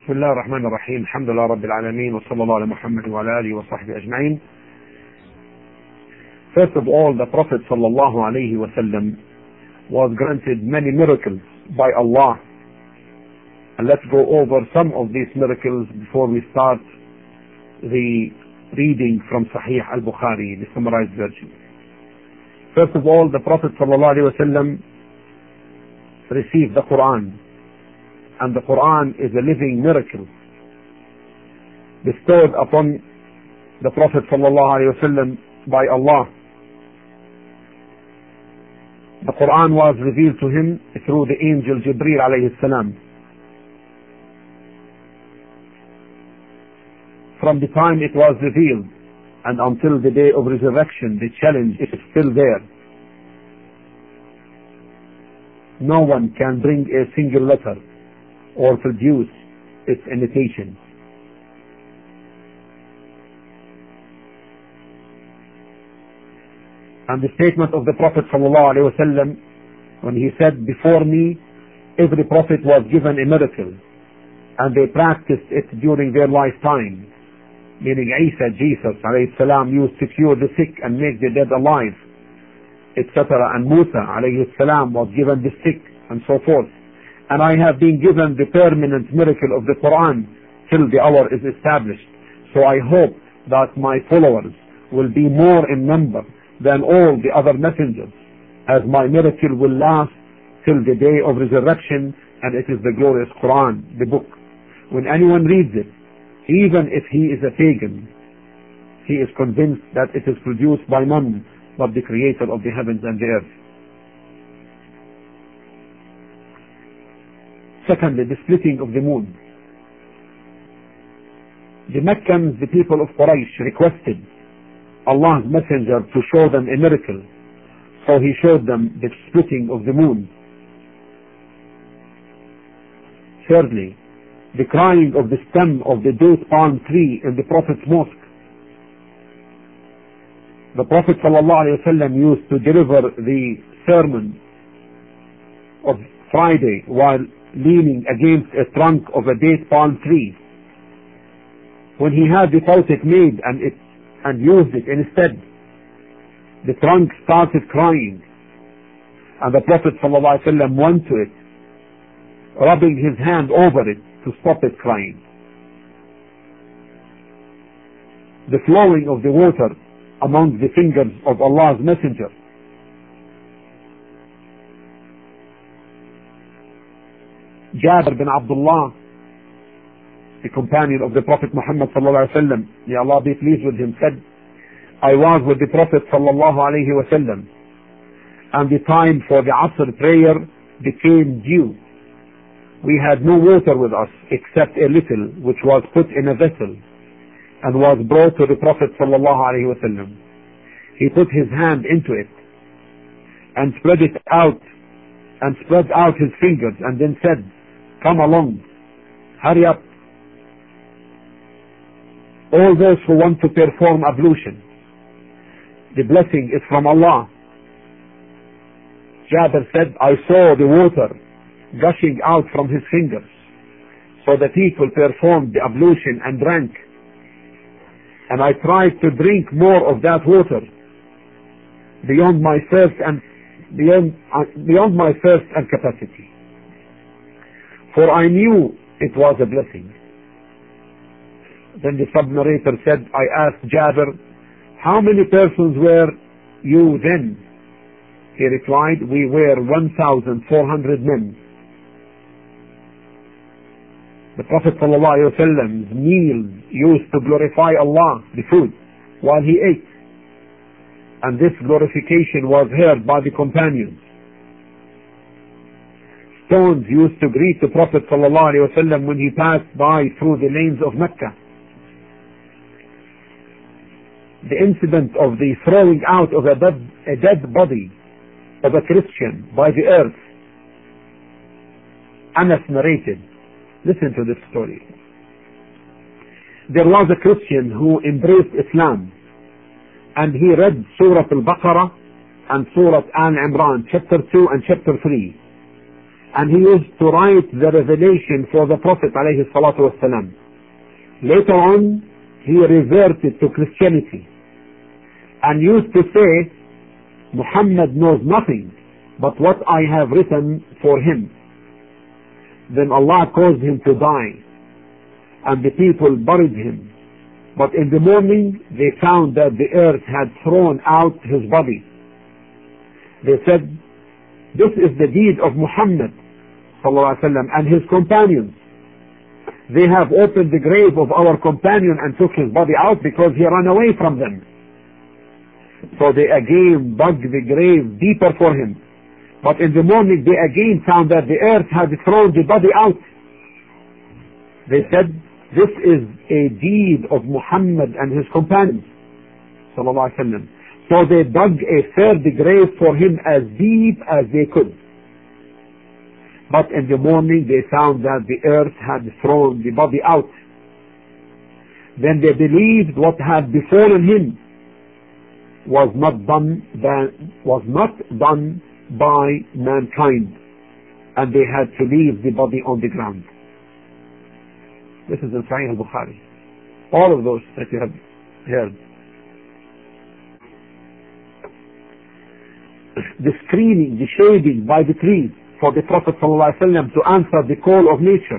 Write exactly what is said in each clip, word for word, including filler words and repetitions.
بسم الله الرحمن الرحيم. الحمد لله رب العالمين وصلى الله على محمد وعلى آله وصحبه أجمعين. First of all, the Prophet sallallahu alaihi wasallam was granted many miracles by Allah, and let's go over some of these miracles before we start the reading from Sahih al-Bukhari, the summarized version. First of all, the Prophet sallallahu alaihi wasallam received the Quran, and the Quran is a living miracle bestowed upon the Prophet sallallahu alaihi wasallam by Allah. The Quran was revealed to him through the angel Jibreel alayhi salam. From the time it was revealed and until the day of resurrection, the challenge is still there. No one can bring a single letter or produce its imitation. And the statement of the Prophet sallallahu alaihi wasallam, when he said, "Before me, every prophet was given a miracle, and they practiced it during their lifetime," meaning Isa, Jesus alayhi salam, used to cure the sick and make the dead alive, et cetera. And Musa alayhi salam was given the sick, and so forth. And I have been given the permanent miracle of the Quran till the hour is established. So I hope that my followers will be more in number than all the other messengers, as my miracle will last till the day of resurrection, and it is the glorious Quran, the book. When anyone reads it, even if he is a pagan, he is convinced that it is produced by none but the Creator of the heavens and the earth. Secondly, the splitting of the moon. The Meccans, the people of Quraysh, requested Allah's messenger to show them a miracle, so he showed them the splitting of the moon. Thirdly, the crying of the stem of the date palm tree in the Prophet's mosque. The Prophet ﷺ used to deliver the sermon of Friday while leaning against a trunk of a date palm tree. When he had the tawfiq made and it and used it instead, the trunk started crying, and the Prophet ﷺ went to it, rubbing his hand over it to stop it crying. The flowing of the water among the fingers of Allah's messenger. Jabir bin Abdullah, the companion of the Prophet Muhammad sallallahu alaihi wasallam, may Allah be pleased with him, said, "I was with the Prophet sallallahu alaihi wasallam, and the time for the Asr prayer became due. We had no water with us except a little, which was put in a vessel and was brought to the Prophet sallallahu alaihi wasallam. He put his hand into it and spread it out and spread out his fingers, and then said, 'Come along, hurry up, all those who want to perform ablution. The blessing is from Allah.' Jabir said, 'I saw the water gushing out from his fingers, so the people performed the ablution and drank. And I tried to drink more of that water beyond my thirst and beyond, uh, beyond my thirst and capacity, for I knew it was a blessing.' Then the sub-narrator said, 'I asked Jabir, how many persons were you then?' He replied, 'We were one thousand four hundred men.' The Prophet ﷺ's meals used to glorify Allah, the food, while he ate, and this glorification was heard by the companions. Stones used to greet the Prophet ﷺ when he passed by through the lanes of Mecca. The incident of the throwing out of a dead, a dead body of a Christian by the earth, Anas narrated. Listen to this story. There was a Christian who embraced Islam, and he read Surah Al-Baqarah and Surah Al-Imran, chapter two and chapter three. and he used to write the revelation for the Prophet alayhi salatu wasalam. Later on, he reverted to Christianity and used to say, Muhammad knows nothing but what I have written for him. Then Allah caused him to die, and the people buried him. But in the morning, they found that the earth had thrown out his body. They said, this is the deed of Muhammad sallallahu alaihi wasallam and his companions. They have opened the grave of our companion and took his body out because he ran away from them. So they again dug the grave deeper for him. But in the morning they again found that the earth had thrown the body out. They said, this is a deed of Muhammad and his companions sallallahu alaihi wasallam. So they dug a third grave for him as deep as they could. But in the morning they found that the earth had thrown the body out. Then they believed what had befallen him was not done by, was not done by mankind, and they had to leave the body on the ground. This is in Sahih al-Bukhari. All of those that you have heard. The screening, the shading by the trees for the Prophet ﷺ to answer the call of nature.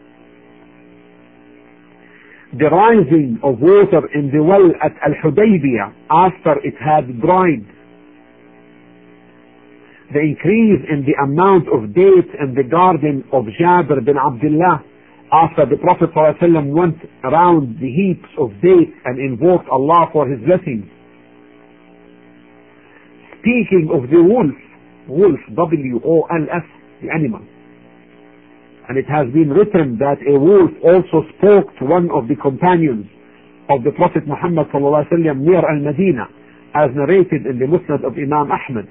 The rising of water in the well at Al-Hudaybiyah after it had dried. The increase in the amount of dates in the garden of Jabir bin Abdullah after the Prophet ﷺ went around the heaps of dates and invoked Allah for his blessings. Speaking of the wolf, wolf, W O L F, the animal. And it has been written that a wolf also spoke to one of the companions of the Prophet Muhammad sallallahu alaihi wasallam near Al-Madinah, as narrated in the Musnad of Imam Ahmad.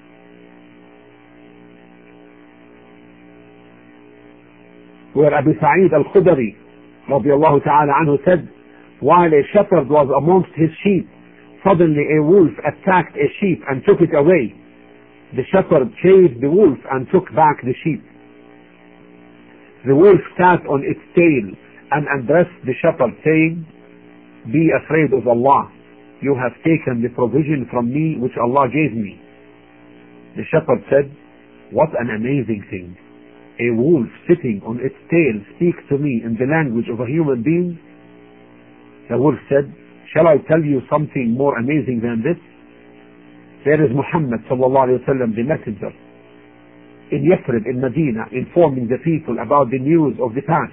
Where Abu Sa'id al-Khudri radiyallahu ta'ala anhu said, while a shepherd was amongst his sheep, suddenly a wolf attacked a sheep and took it away. The shepherd chased the wolf and took back the sheep. The wolf sat on its tail and addressed the shepherd, saying, be afraid of Allah. You have taken the provision from me which Allah gave me. The shepherd said, what an amazing thing. A wolf sitting on its tail speaks to me in the language of a human being. The wolf said, shall I tell you something more amazing than this? There is Muhammad sallallahu alayhi wa sallam, the messenger, in Yathrib, in Medina, informing the people about the news of the past.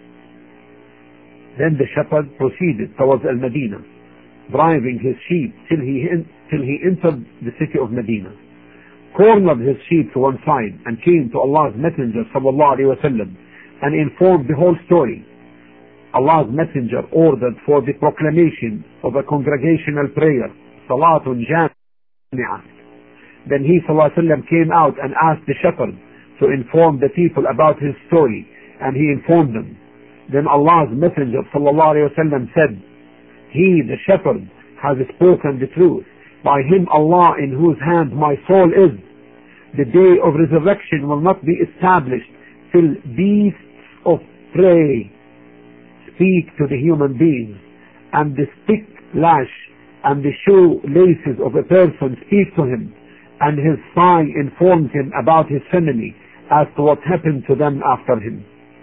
Then the shepherd proceeded towards Al-Madinah, driving his sheep till he, till he entered the city of Medina, cornered his sheep to one side, and came to Allah's messenger sallallahu alayhi wa sallam, and informed the whole story. Allah's messenger ordered for the proclamation of a congregational prayer, Salatun Jami'ah. Then he sallallahu alaihi wasallam came out and asked the shepherd to inform the people about his story, and he informed them. Then Allah's messenger sallallahu alaihi wasallam said, he, the shepherd, has spoken the truth. By him Allah, in whose hand my soul is, the day of resurrection will not be established till beasts of prey speak to the human beings, and the stick lash and the shoe laces of a person speak to him, and his thigh informs him about his family as to what happened to them after him.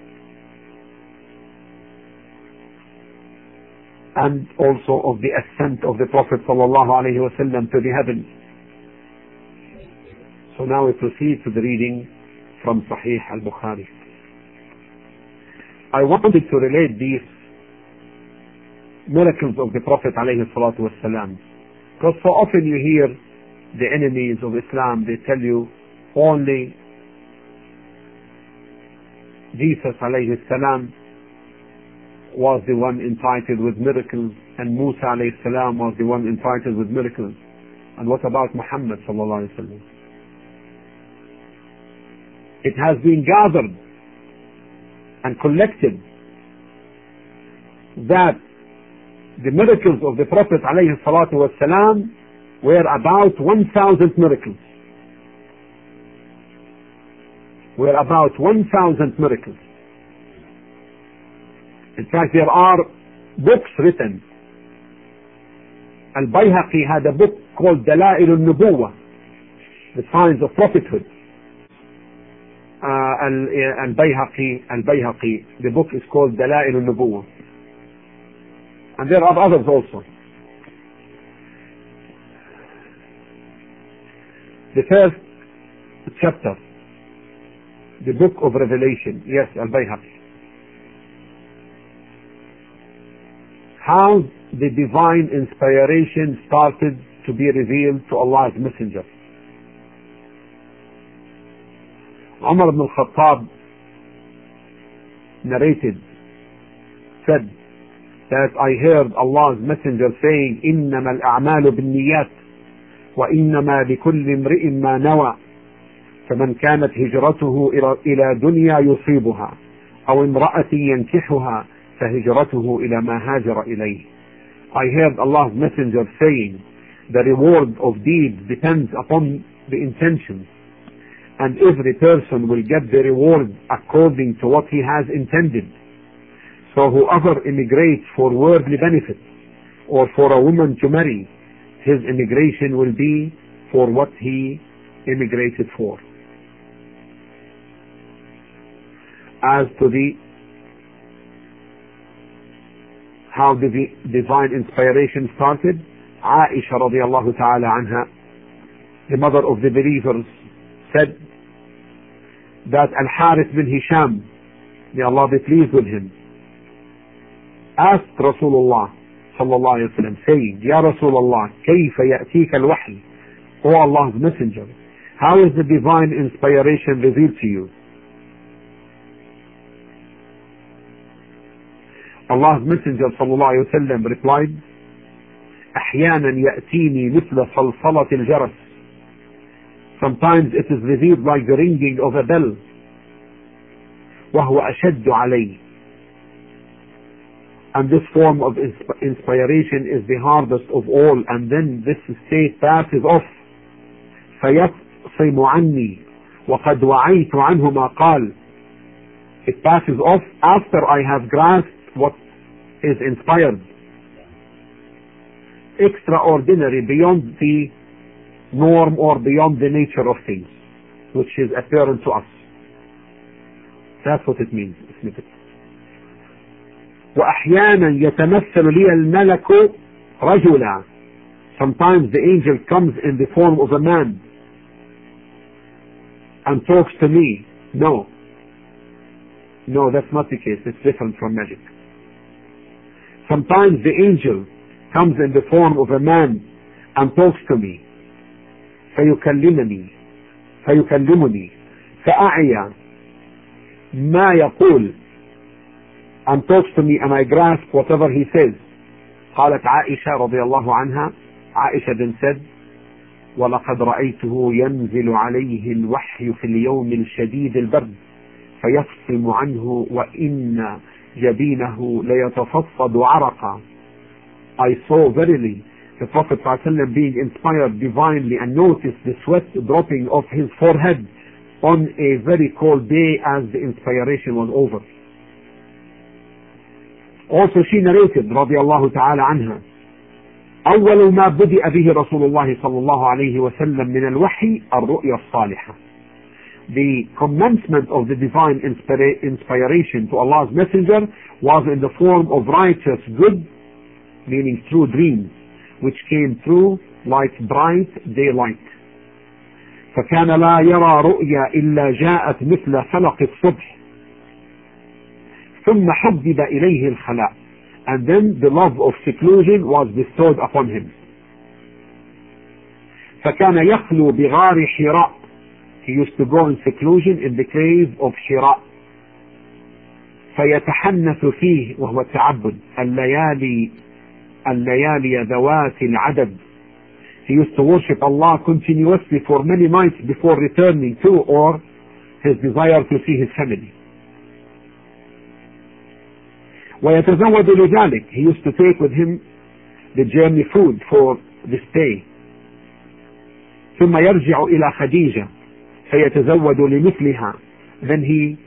And also of the ascent of the Prophet sallallahu alaihi wasallam to the heavens. So now we proceed to the reading from Sahih al-Bukhari. I wanted to relate these miracles of the Prophet alayhi salatu wasalam, because so often you hear the enemies of Islam, they tell you only Jesus alayhi salam was the one entitled with miracles, and Musa alayhi salam was the one entitled with miracles. And what about Muhammad sallallahu alayhi wa sallam? It has been gathered and collected that the miracles of the Prophet alayhi salatu wasalam were about one thousand miracles. were about one thousand miracles. In fact, there are books written. Al-Bayhaqi had a book called Dalail al-Nubuwah, the signs of prophethood. Uh, Al-Bayhaqi, Al-Bayhaqi, the book is called Dalail al-Nubuwah. And there are others also. The first chapter, the book of Revelation, yes, Al-Bayhaqi. How the divine inspiration started to be revealed to Allah's Messenger. Umar ibn al-Khattab narrated, said that I heard Allah's Messenger saying, إِنَّمَا الْأَعْمَالُ بِالنِّيَّاتِ وَإِنَّمَا لِكُلِّ امْرِئٍ مَا نَوَى فمن كانت هجرته إلى دنيا يصيبها أو امرأة ينكحها فهجرته إلى ما هاجر إليه. I heard Allah's Messenger saying, the reward of deeds depends upon the intentions, and every person will get the reward according to what he has intended. So whoever immigrates for worldly benefits or for a woman to marry, his immigration will be for what he immigrated for. As to the how the divine inspiration started, Aisha radiallahu ta'ala anha, the mother of the believers, said that Al-Harith bin Hisham, may Allah be pleased with him, asked Rasulullah sallallahu alayhi wa sallam, saying, Ya Rasulullah, كيف يأتيك الوحي? O Allah's Messenger, how is the divine inspiration revealed to you? Allah's Messenger sallallahu alayhi wa sallam replied, أحيانا يأتيني مثل صلصلة الجرس. Sometimes it is revealed like the ringing of a bell. وهو أشد علي. And this form of inspiration is the hardest of all, and then this state passes off. فيفصم عني وقد وعيت عنه ما قال. It passes off after I have grasped what is inspired. Extraordinary, beyond the norm or beyond the nature of things, which is apparent to us. That's what it means. وأحيانا يتمثل لي الملك رجلا. Sometimes the angel comes in the form of a man and talks to me. No. No, that's not the case. It's different from magic. Sometimes the angel comes in the form of a man and talks to me. فيكلمني فيكلمني فأعي ما يقول, and talks to me and I grasp whatever he says. قالت عائشة رضي الله عنها, Aisha then said, ولقد رأيته ينزل عليه الوحي في اليوم الشديد البرد فيفصم عنه وإن جبينه ليتفضل عرقا. I saw verily the Prophet ﷺ being inspired divinely and noticed the sweat dropping off his forehead on a very cold day as the inspiration was over. Also she narrated رضي الله تعالى عنها, أول ما بدأ به رسول الله صلى الله عليه وسلم من الوحي الرؤيا الصالحة. The commencement of the divine inspira- inspiration to Allah's Messenger was in the form of righteous, good, meaning true dreams, which came through like bright daylight. فكان لا يرى رؤيا إلا جاءت مثل فلق الصبح ثم حبب إليه الخلاء. And then the love of seclusion was bestowed upon him. فكان يخلو بغار حراء. He used to go in seclusion in the cave of Hira. فيتحنث فيه وهو التعبد الليالي الليالي ذوات العدد. He used to worship Allah continuously for many nights before returning to or his desire to see his family. ويتزود لذلك. He used to take with him the journey food for the stay. ثم يرجع إلى خديجة فيتزود لمثلها Then he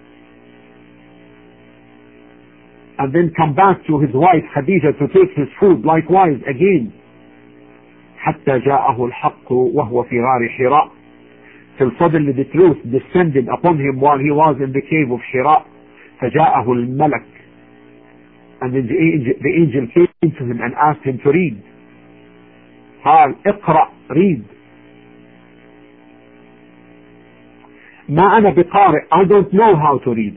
and then come back to his wife Khadija to take his food likewise again. حتى جاءه الحق وهو في غار حراء, till suddenly the truth descended upon him while he was in the cave of Hira. فجاءه الملك, and then the angel, the angel came to him and asked him to read. قال اقرأ, read. ما أنا بقارئ, I don't know how to read.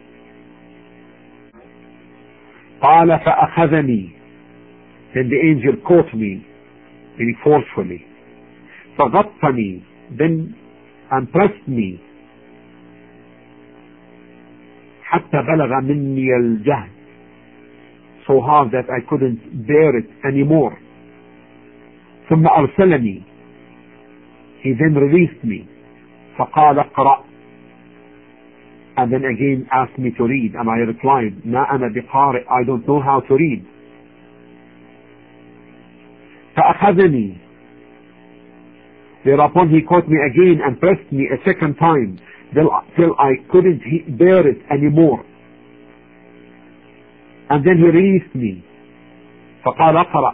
قال فأخذني, then the angel caught me very forcefully. فغطني, then and pressed me. حتى بلغ مني الجهد, so hard that I couldn't bear it anymore. ثم أرسلني, he then released me. فقال اقرأ, and then again asked me to read, and I replied, ما أنا بقارئ, I don't know how to read. فأخذني, thereupon he caught me again and pressed me a second time till, till I couldn't bear it anymore. And then he released me. فقال اقرأ,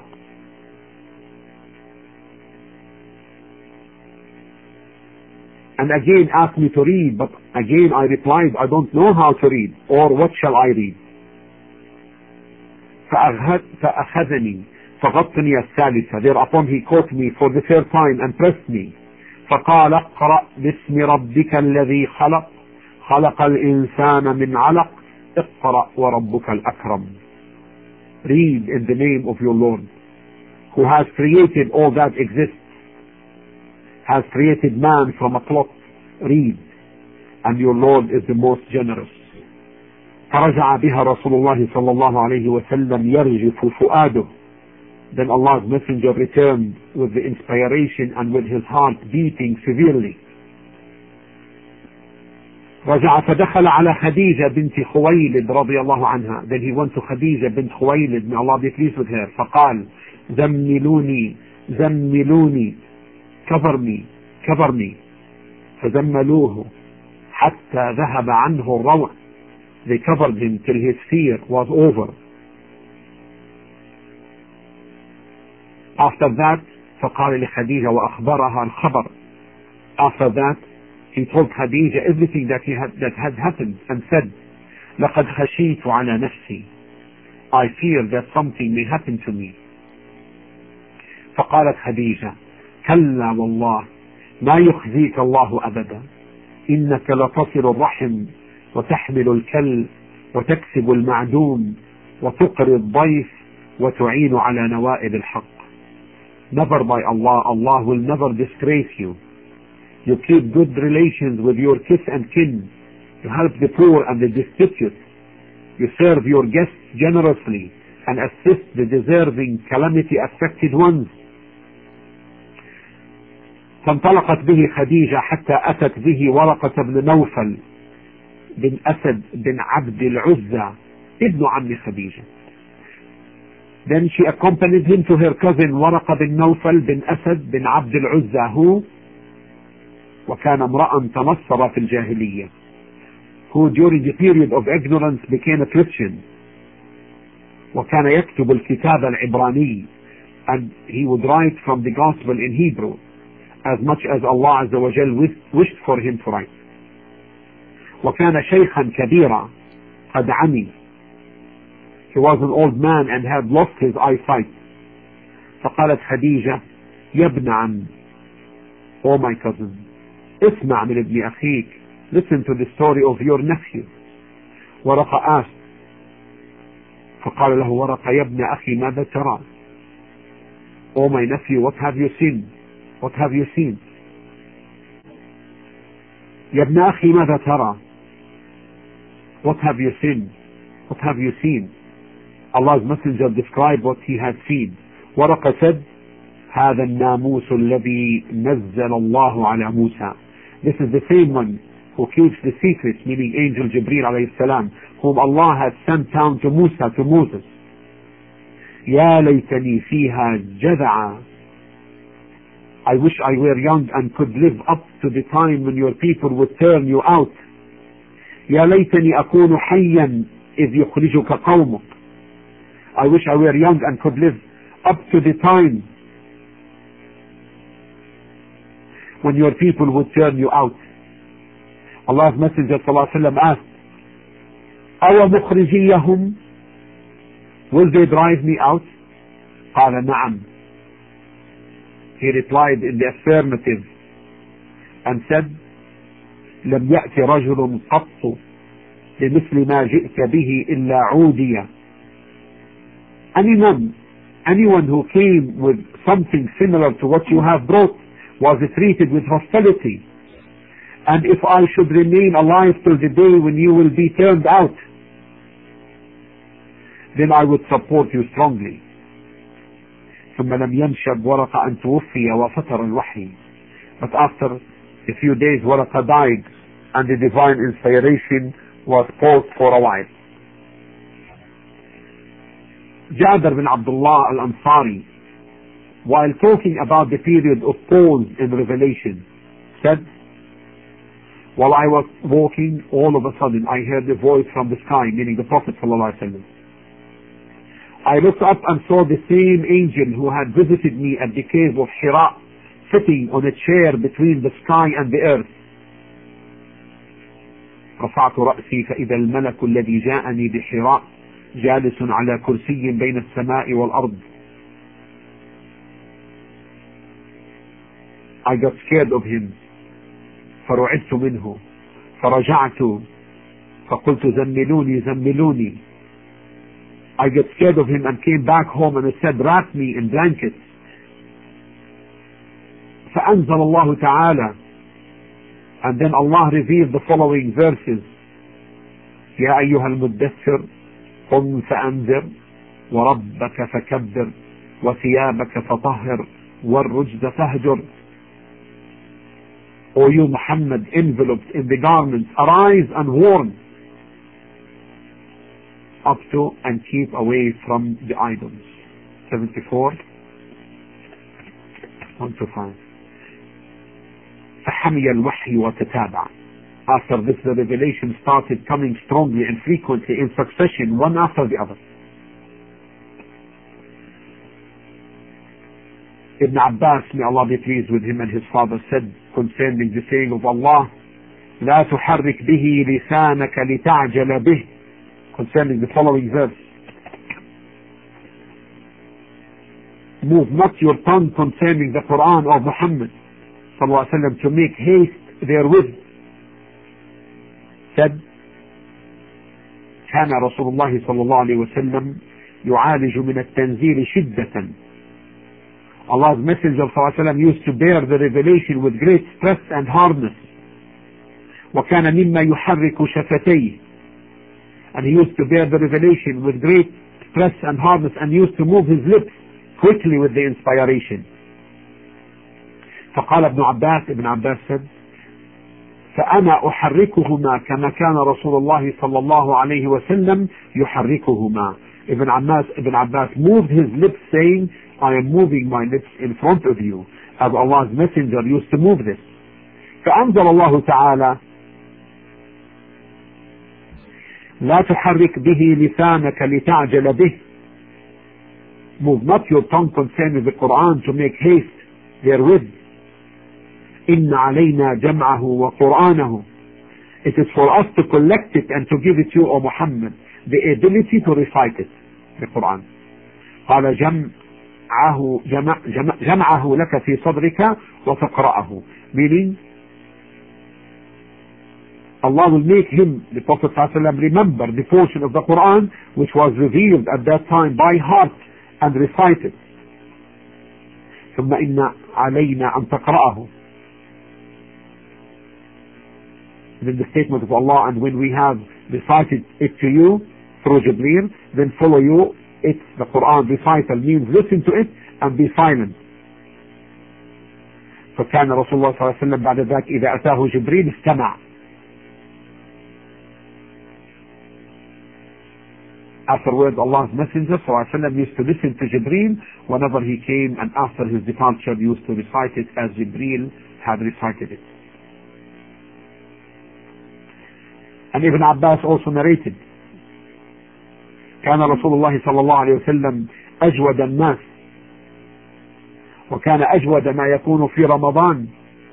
and again asked me to read, but again I replied, I don't know how to read, or what shall I read? فأخذني فغطني الثالثة, thereupon he caught me for the third time and pressed me. فقال اقرأ باسم ربك الذي خلق خلق الإنسان من علق اقرأ وربك الأكرم. Read in the name of your Lord, who has created all that exists, has created man from a clot. Read, and your Lord is the most generous. فرجع بها رسول الله صلى الله عليه وسلم يرجف فؤاده. Then Allah's messenger returned with the inspiration and with his heart beating severely. رجع فدخل على خديجة بنت خويلد رضي الله عنها. Then he went to Khadija bint Khuwaylid, may Allah be pleased with her. فقال زملوني زملوني, cover me, cover me. فزملوه حتى ذهب عنه الروع. They covered him till his fear was over. After that, فقال لخديجة وأخبرها الخبر. After that, he told Khadija everything that he had that had happened and said, لقد خشيت على نفسي. I fear that something may happen to me. فقالت خديجة كلا والله ما يخزيك الله أبدا إنك لتصل الرحم وتحمل الكل وتكسب المعدوم وتقري الضيف وتعين على نوائب الحق. Never by Allah, Allah will never disgrace you. You keep good relations with your kith and kin. You help the poor and the destitute. You serve your guests generously and assist the deserving calamity affected ones. فانطلقت به خديجة حتى أتت به ورقة بن نوفل بن أسد بن عبد العزى ابن عم خديجة. Then she accompanied him to her cousin ورقة بن نوفل بن أسد بن عبد العزى, who وكان امرأ تنصر في الجاهلية, who during the period of ignorance became a Christian. وكان يكتب الكتاب العبراني, and he would write from the gospel in Hebrew as much as Allah Azza wa Jal wished for him to write. وكان شيخا كبيرا قد عمي. He was an old man and had lost his eyesight. فقالت خديجة يا ابن عم, oh my cousin, اسمع من ابن أخيك, listen to the story of your nephew. ورقة asked, فقال له ورقة يا ابن أخي ماذا ترى? Oh my nephew, what have you seen? What have you seen? يا ابن أخي ماذا ترى? What have you seen? What have you seen? Allah's messenger described what he had seen. ورقة said, هذا الناموس الذي نزل الله على موسى. This is the same one who keeps the secrets, meaning angel Jibreel alayhi salam, whom Allah had sent down to Musa, to Moses. يا ليتني فيها جذعا. I wish I were young and could live up to the time when your people would turn you out يا ليتني أكون حيا إذ يخرجك قومك. I wish I were young and could live up to the time when your people would turn you out. Allah's Messenger sallallahu alaihi wasallam asked, أَوَ مُخْرِجِيَّهُمْ, will they drive me out? قال نعم. He replied in the affirmative and said, لم يأتي رجل قط بمثل ما جئت به إلا عودية. Any man, anyone who came with something similar to what you have brought was treated with hostility. And if I should remain alive till the day when you will be turned out, then I would support you strongly. ثم لم ينشب ورقة أن توفي وفتر الوحي. But after a few days, Waraqah died and the divine inspiration was paused for a while. Jabir bin Abdullah al-Ansari, while talking about the period of pause in revelation, said, while I was walking, all of a sudden I heard a voice from the sky, meaning the Prophet ﷺ. I looked up and saw the same angel who had visited me at the cave of Hira, sitting on a chair between the sky and the earth. رفعت رأسي فإذا الملك الذي جاءني بحراء جالس على كرسي بين السماء والأرض. I got scared of him. فرعدت منه فرجعت فقلت زملوني زملوني. I got scared of him and came back home and I said, wrap me in blankets. فأنزل الله تعالى, and then Allah revealed the following verses. يا أيها المدثر قم فأنذر وربك فكبر وثيابك فطهر والرجز فاهجر. O you Muhammad, enveloped in the garments, arise and warn, up to and keep away from the idols. seventy-four, one to five. فحمي الوحي وتتابع. After this, the revelation started coming strongly and frequently in succession, one after the other. Ibn Abbas, may Allah be pleased with him and his father, said concerning the saying of Allah, لا تحرك به لسانك لتعجل به, concerning the following verse. Move not your tongue concerning the Quran of Muhammad sallallahu alaihi wasallam to make haste therewith. Said, كان رسول الله صلى الله عليه وسلم يعالج من التنزيل شدة. Allah's Messenger صلى الله عليه وسلم used to bear the revelation with great stress and hardness. وكان مما يحرك شفتيه, and he used to bear the revelation with great stress and hardness and used to move his lips quickly with the inspiration. فقال ابن عباس, Ibn Abbas said, فأنا أحركهما كما كان رسول الله صلى الله عليه وسلم يحركهما. Ibn Abbas, Ibn Abbas moved his lips saying, I am moving my lips in front of you as Allah's Messenger used to move this. فأنزل الله تعالى لا تحرك به لسانك لتعجل به. Move not your tongue concerning the Quran to make haste therewith. إن علينا جمعه وقرآنه. It is for us to collect it and to give it to you, O Muhammad, the ability to recite it, the Quran. قال جمعه جمع جمع جمعه لك في صدرك وتقرأه, meaning Allah will make him, the Prophet ﷺ, remember the portion of the Quran which was revealed at that time by heart and recite it. ثم إن علينا أن تقرأه. Then the statement of Allah, and when we have recited it to you through Jibreel, then follow you. It's the Quran recital means listen to it and be silent. فكان رسول الله صلى الله عليه وسلم بعد ذلك إذا أتاه جبريل استمع. Afterwards, Allah's Messenger صلى الله عليه وسلم used to listen to Jibreel whenever he came, and after his departure used to recite it as Jibreel had recited it. And Ibn Abbas also narrated, كان رسول الله صلى الله عليه وسلم أجود الناس، وكان أجود ما يكون في رمضان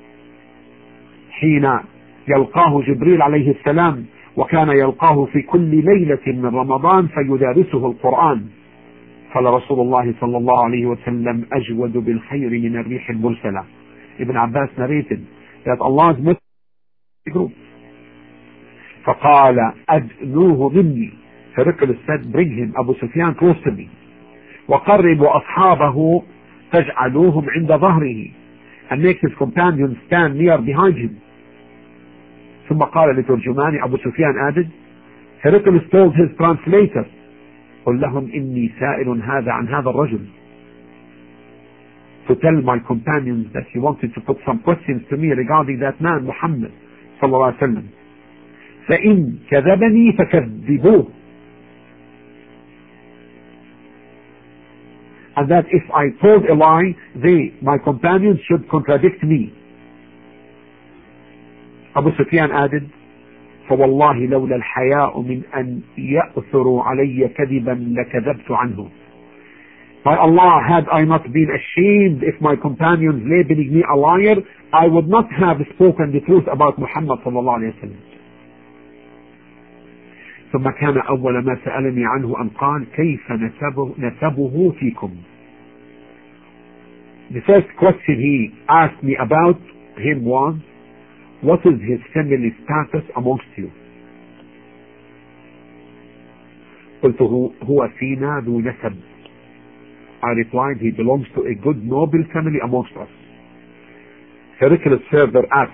حين يلقاه جبريل عليه السلام، وكان يلقاه في كل ليلة من رمضان فيدارسه القرآن. قال رسول الله صلى الله عليه وسلم أجود بالخير من الريح المرسلة. Ibn Abbas narrated that Allah's messenger فقال أدنوه مني. Heraclius said, bring him, Abu Sufyan, close to me. وقربوا أصحابه تجعلوهم عند ظهره, and make his companions stand near behind him. ثم قال لترجمان, Abu Sufyan added, Heraclius told his translator, قل لهم إني سائل هذا عن هذا الرجل, to tell my companions that he wanted to put some questions to me regarding that man Muhammad صلى الله عليه وسلم. فإن كذبني فكذبوه, and that if I told a lie, they, my companions, should contradict me. Abu Sufyan added, فوالله لولا الحياء من أن يأثروا علي كذبا لكذبت عنه. By Allah, had I not been ashamed if my companions labeling me a liar, I would not have spoken the truth about Muhammad صلى الله عليه وسلم. ثم كان أول ما سألني عنه أن قال كيف نسبه, نسبه فيكم. The first question he asked me about him was, what is his family status amongst you? قلت هو فينا ذو نسب. I replied, he belongs to a good noble family amongst us. Heraclius further asked,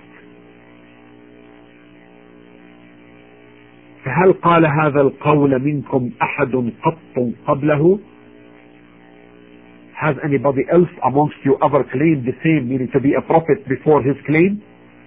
فهل قال هذا القول منكم أحد قط قبله? Has anybody else amongst you ever claimed the same, meaning to be a prophet before his claim?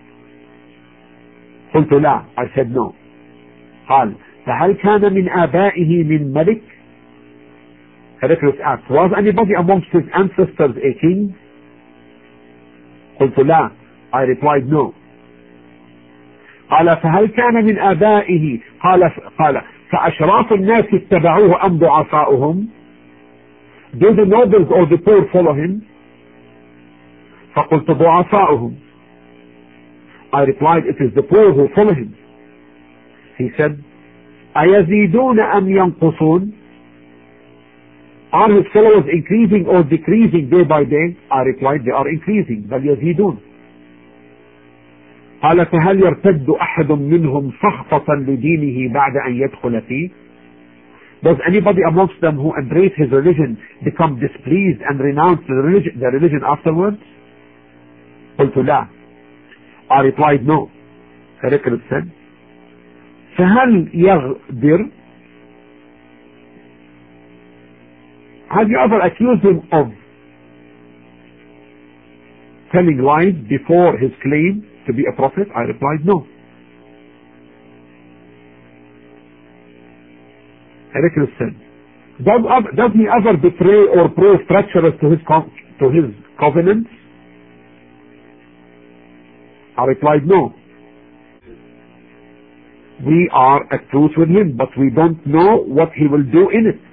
قلت لا, I said no. قال فهل كان من آبائه من ملك? Heraclius asked, was anybody amongst his ancestors a king? قلت لا, I replied no. قال فهل كان من آبائه قال قال فأشراف الناس اتبعوه أم ضعفاؤهم? Do the nobles or the poor follow him? فقلت ضعفاؤهم. I replied, it is the poor who follow him. He said, أيزيدون أم ينقصون? Are his followers increasing or decreasing day by day? I replied, they are increasing. بل يزيدون. قال فهل يرتد أحد منهم سخطة لدينه بعد أن يدخل فيه? Does anybody amongst them who embrace his religion become displeased and renounce the religion, the religion afterwards? قلت لا. I replied no. Heraclius said, فهل يغدر? Have you ever accused him of telling lies before his claim to be a prophet? I replied no. Heraclius said, does, does he ever betray or prove treacherous to his, to his covenants? I replied no. We are at truce with him, but we don't know what he will do in it.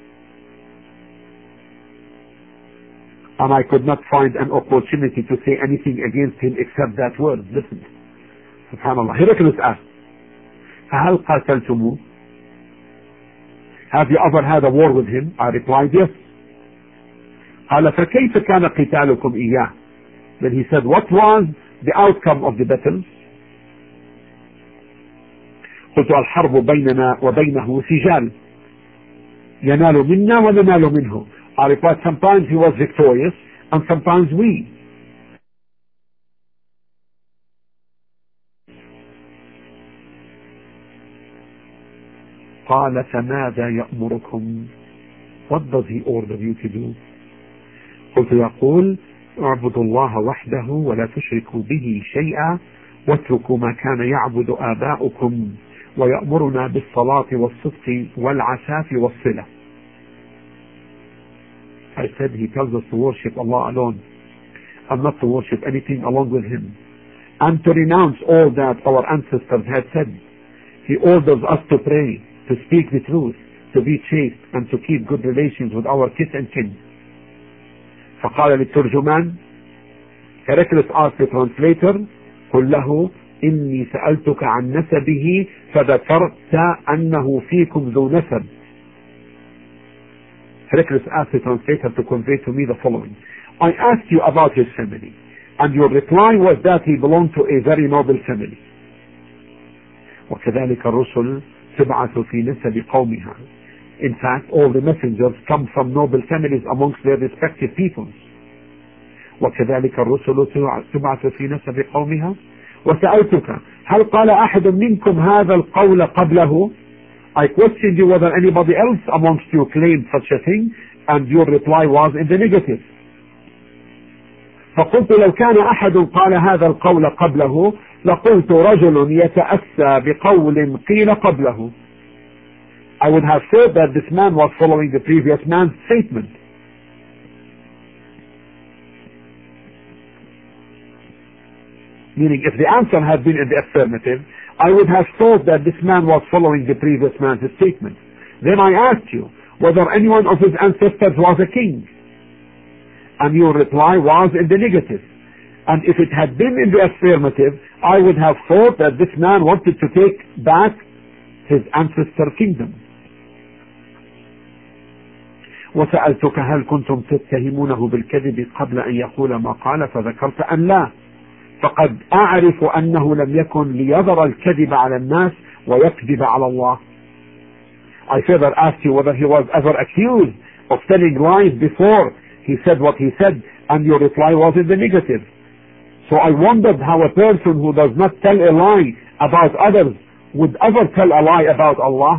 And I could not find an opportunity to say anything against him except that word. Listen. Subhanallah. Heraclius asked, فهل قاتلتموه? Have you ever had a war with him? I replied, yes. قال فكيف كان قتالكم إياه? Then he said, what was the outcome of the battle? قلت الحرب بيننا وبينه سجال ينال منا وننال منه. I replied, sometimes he was victorious and sometimes we. قال فماذا يأمركم? What does he order you to do? قلت يقول اعبدوا الله وحده ولا تشركوا به شيئا واتركوا ما كان يعبد آباؤكم ويأمرنا بالصلاة والصدق والعفاف والصلة. I said, he tells us to worship Allah alone and not to worship anything along with him, and to renounce all that our ancestors had said, He orders us to pray, to speak the truth, to be chaste, and to keep good relations with our kith and kin. فقال للترجمان, Heraclius asked the translator, قل له إني سألتك عن نسبه فذكرت أنه فيكم ذو نسب. Heraclius asked the translator to convey to me the following. I asked you about his family, and your reply was that he belonged to a very noble family. وكذلك الرسل تبعث في نسب قومها. In fact, all the messengers come from noble families amongst their respective peoples. وكذلك الرسل تبعث في نسب قومها. وسألتك هل قال أحد منكم هذا القول قبله? I questioned you whether anybody else amongst you claimed such a thing, and your reply was in the negative. فقلت لو كان أحد قال هذا القول قبله لقلت رجل يتأسى بقول قيل قبله. I would have said that this man was following the previous man's statement. Meaning, if the answer had been in the affirmative, I would have thought that this man was following the previous man's statement. Then I asked you whether any one of his ancestors was a king, and your reply was in the negative. And if it had been in the affirmative, I would have thought that this man wanted to take back his ancestor kingdom. وسألتك هل كنتم تتهمونه بالكذب قبل أن يقول ما قال فذكرت أن لا، فقد أعرف أنه لم يكن ليظهر الكذب على الناس ويكذب على الله. I further asked you whether he was ever accused of telling lies before he said what he said, and your reply was in the negative. So I wondered how a person who does not tell a lie about others would ever tell a lie about Allah.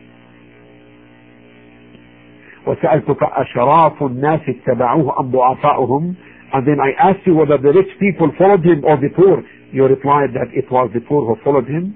وسألتك أشراف الناس اتبعوه أم ضعفاؤهم. And then I asked you whether the rich people followed him or the poor. You replied that it was the poor who followed him.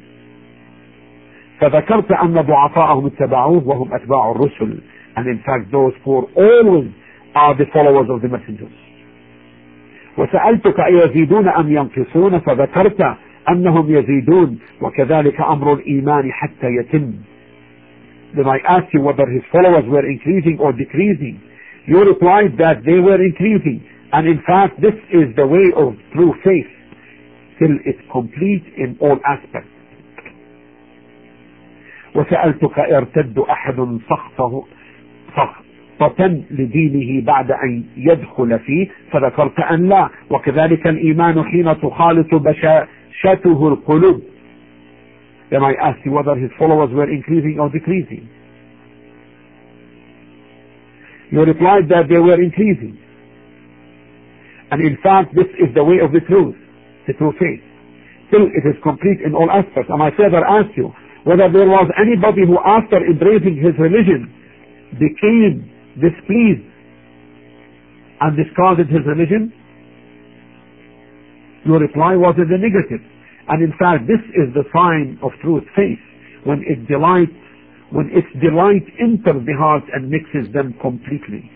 فذكرت أن ضعفاءهم اتبعوه وهم أتباع الرسل. And in fact those poor always are the followers of the messengers. وسألتك أيزيدون أم ينقصون فذكرت أنهم يزيدون وكذلك أمر الإيمان حتى يتم. Then I asked you whether his followers were increasing or decreasing. You replied that they were increasing, and in fact this is the way of true faith till it's complete in all aspects. وسألتك ارتد أحد سخطه سخطة لدينه بعد أن يدخل فيه فذكرت أن لا، وكذلك الإيمان حين تخالط بشاشته القلوب. Then I asked you whether his followers were increasing or decreasing. You replied that they were increasing. And in fact, this is the way of the truth, the true faith. Till it is complete in all aspects. And I further asked you whether there was anybody who after embracing his religion became displeased and discarded his religion. Your reply was in the negative. And in fact, this is the sign of true faith, when it delights, when its delight enters the heart and mixes them completely.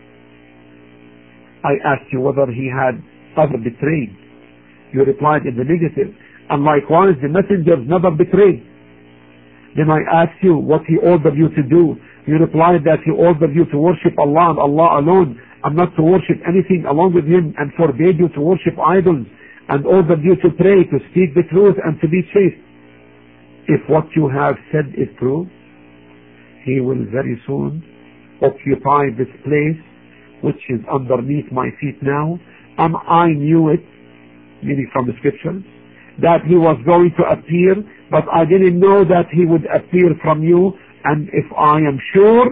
I asked you whether he had ever betrayed. You replied in the negative. And likewise, the messengers never betrayed. Then I asked you what he ordered you to do. You replied that he ordered you to worship Allah and Allah alone, and not to worship anything along with him, and forbade you to worship idols, and ordered you to pray, to speak the truth, and to be chaste. If what you have said is true, he will very soon occupy this place which is underneath my feet now, and I knew it, meaning from the scriptures, that he was going to appear, but I didn't know that he would appear from you, and if I am sure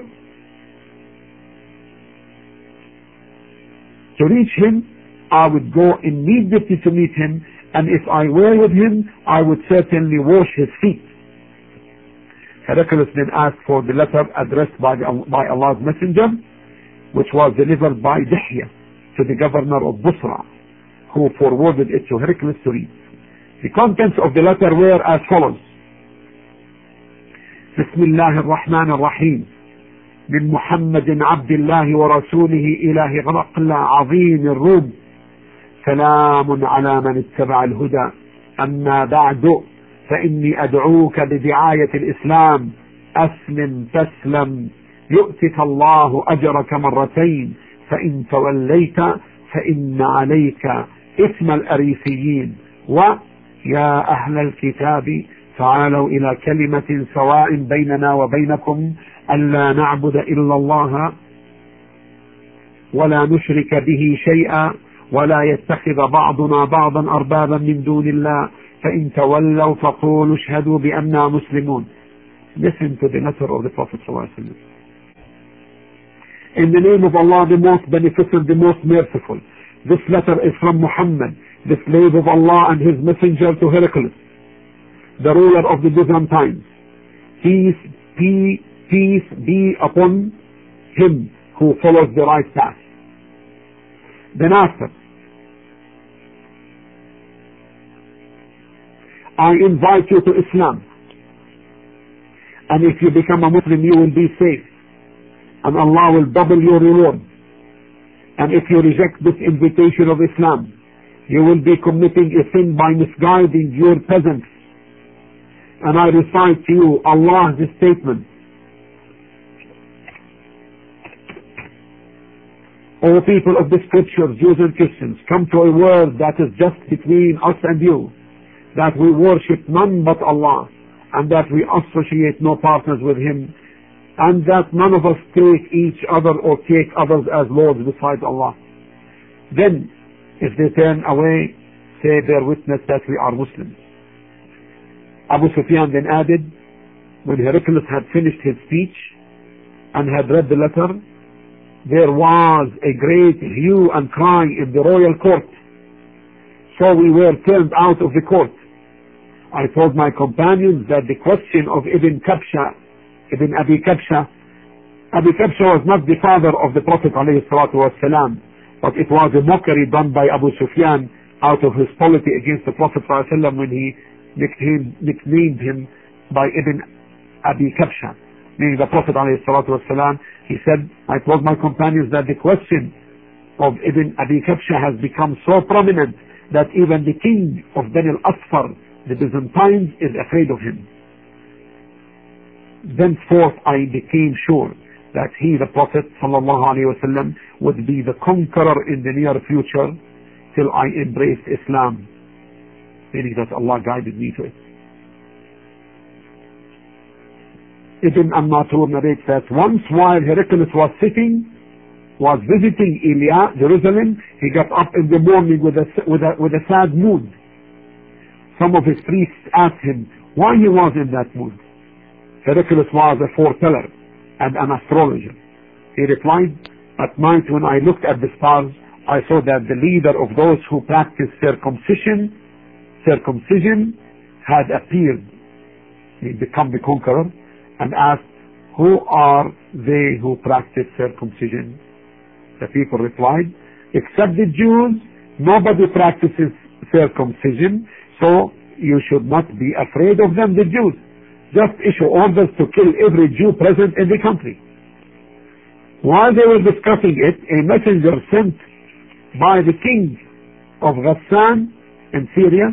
to reach him, I would go immediately to meet him, and if I were with him, I would certainly wash his feet. Heraclius then asked for the letter addressed by, the, by Allah's messenger, which was delivered by Dihya to the governor of Busra, who forwarded it to Heraclius to read. The contents of the letter were as follows. بسم الله الرحمن الرحيم من محمد عبد الله ورسوله إلى هرقل عظيم الروم سلام على من اتبع الهدى أما بعد فإني أدعوك بدعاية الإسلام أسلم تسلم يؤتك الله أجرك مرتين فإن توليت فإن عليك إثم الأريسيين ويا أهل الكتاب تعالوا إلى كلمة سواء بيننا وبينكم ألا نعبد إلا الله ولا نشرك به شيئا ولا يتخذ بعضنا بعضا أربابا من دون الله فإن تولوا فقولوا اشهدوا بأننا مسلمون. Listen to the letter of the Prophet sallallahu alaihi wasallam. In the name of Allah, the most beneficent, the most merciful. This letter is from Muhammad, the slave of Allah and his messenger to Heraclius, the ruler of the Byzantines. Peace, peace, peace be upon him who follows the right path. Then after, I invite you to Islam. And if you become a Muslim, you will be safe. And Allah will double your reward. And if you reject this invitation of Islam, you will be committing a sin by misguiding your peasants. And I recite to you Allah's statement. O people of the scriptures, Jews and Christians, come to a word that is just between us and you, that we worship none but Allah, and that we associate no partners with Him, and that none of us take each other or take others as lords besides Allah. Then, if they turn away, say bear witness that we are Muslims. Abu Sufyan then added, when Heraclius had finished his speech and had read the letter, there was a great hue and cry in the royal court. So we were turned out of the court. I told my companions that the question of Ibn Kabsha, Ibn Abi Kabsha, Abi Kabsha was not the father of the Prophet ﷺ, but it was a mockery done by Abu Sufyan out of his policy against the Prophet ﷺ when he nicknamed, nicknamed him by Ibn Abi Kabsha, meaning the Prophet ﷺ. He said, I told my companions that the question of Ibn Abi Kabsha has become so prominent that even the king of Bani al-Asfar, the Byzantines, is afraid of him. Thenceforth I became sure that he, the Prophet ﷺ, would be the conqueror in the near future till I embraced Islam, meaning that Allah guided me to it. Ibn al-Matur narrates that once while Heraclius was sitting, was visiting Ilia, Jerusalem, he got up in the morning with a, with a, with a sad mood. Some of his priests asked him why he was in that mood. Heraclius was a foreteller and an astrologer. He replied, at night when I looked at the stars, I saw that the leader of those who practice circumcision, circumcision had appeared. He became the conqueror and asked, who are they who practice circumcision? The people replied, except the Jews, nobody practices circumcision, so you should not be afraid of them, the Jews. Just issue orders to kill every Jew present in the country. While they were discussing it, a messenger sent by the king of Ghassan in Syria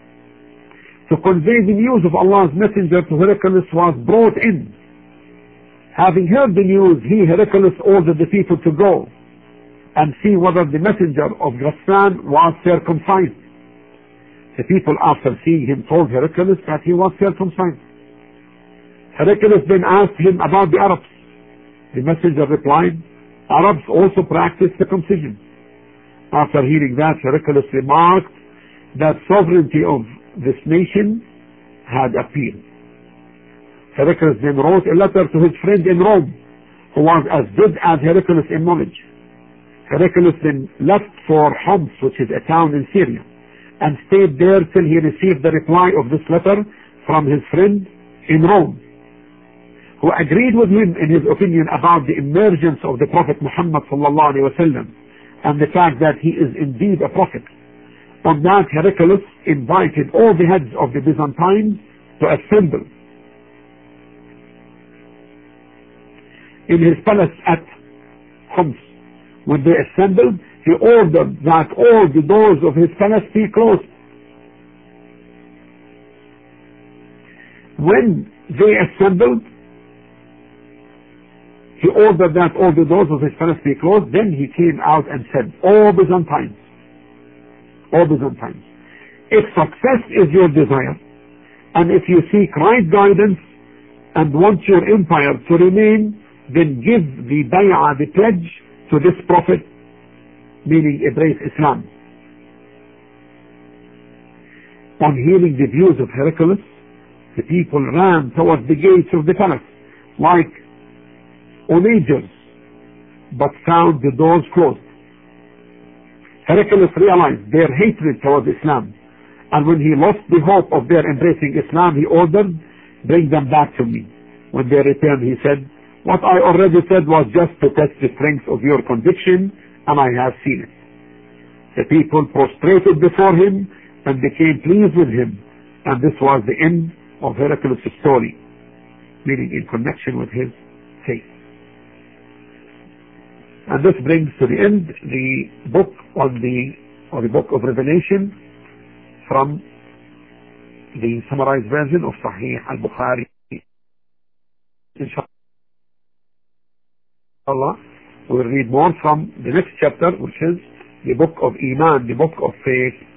to convey the news of Allah's messenger to Heraclius was brought in. Having heard the news, he, Heraclius, ordered the people to go and see whether the messenger of Ghassan was circumcised. The people, after seeing him, told Heraclius that he was circumcised. Heraclius then asked him about the Arabs. The messenger replied, Arabs also practice circumcision. After hearing that, Heraclius remarked that sovereignty of this nation had appeared. Heraclius then wrote a letter to his friend in Rome, who was as good as Heraclius in knowledge. Heraclius then left for Homs, which is a town in Syria, and stayed there till he received the reply of this letter from his friend in Rome, who agreed with him in his opinion about the emergence of the Prophet Muhammad sallallahu alaihi wasallam and the fact that he is indeed a prophet. On that, Heraclius invited all the heads of the Byzantines to assemble in his palace at Homs. When they assembled, he ordered that all the doors of his palace be closed. When they assembled, he ordered that all the doors of his palace be closed. Then he came out and said, "O Byzantines, O Byzantines, if success is your desire, and if you seek right guidance and want your empire to remain, then give the bay'ah, the pledge, to this prophet," meaning embrace Islam. On hearing the views of Heraclius, the people ran towards the gates of the palace like onagers, but found the doors closed. Heraclius realized their hatred towards Islam, and when he lost the hope of their embracing Islam, he ordered, "Bring them back to me." When they returned, he said, "What I already said was just to test the strength of your conviction, and I have seen it." The people prostrated before him and became pleased with him, and this was the end of Heraclius' story, meaning in connection with his faith. And this brings to the end the book on the, or the book of Revelation from the summarized version of Sahih al-Bukhari. Inshallah, we'll read more from the next chapter, which is the book of Iman, the book of faith,